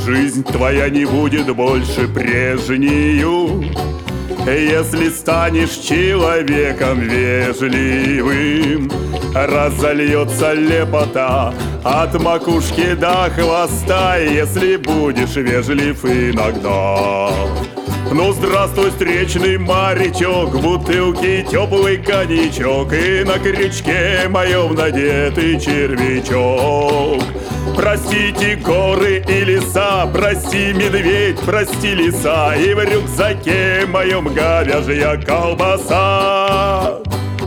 жизнь твоя не будет больше прежнею, если станешь человеком вежливым. Разольется лепота от макушки до хвоста, если будешь вежлив иногда. Ну, здравствуй, встречный морячок, в бутылке теплый коньячок и на крючке моем надетый червячок. Простите горы и леса, прости медведь, прости лиса, и в рюкзаке моем говяжья колбаса.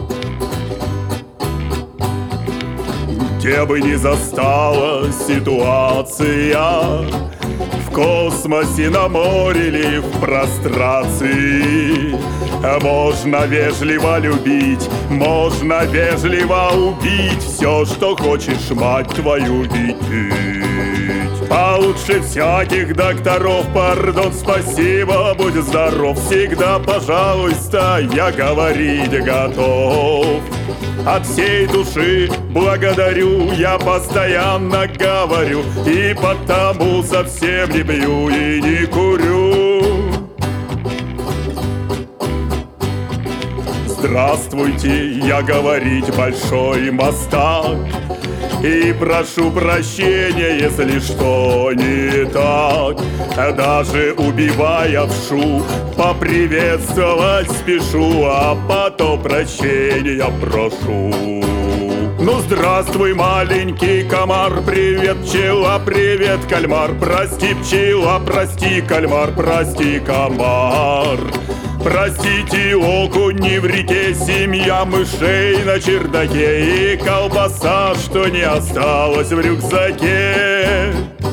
Где бы ни застала ситуация, в космосе, на море или в прострации, можно вежливо любить, можно вежливо убить все, что хочешь, мать твою, видеть. Получше всяких докторов, пардон, спасибо, будь здоров. Всегда, пожалуйста, я говорить готов. От всей души благодарю, я постоянно говорю, и потому совсем не пью и не курю. Здравствуйте, я говорить большой мастак, и прошу прощения, если что не так. Даже убивая вшу, поприветствовать спешу, а потом прощения прошу. Ну, здравствуй, маленький комар, привет, пчела, привет, кальмар. Прости, пчела, прости, кальмар, прости, комар. Простите, окуни в реке, семья мышей на чердаке и колбаса, что не осталось в рюкзаке.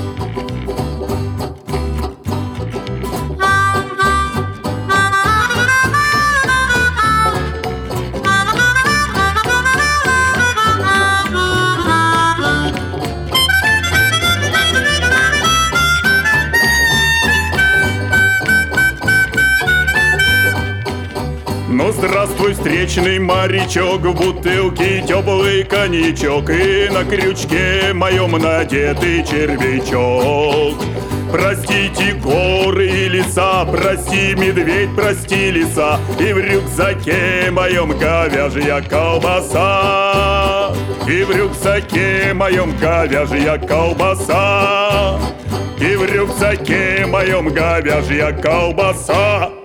Ну, здравствуй, встречный морячок, в бутылке теплый коньячок и на крючке моем надетый червячок. Простите горы и леса, прости медведь, прости лиса, и в рюкзаке моем говяжья колбаса. И в рюкзаке моем говяжья колбаса. И в рюкзаке моем говяжья колбаса.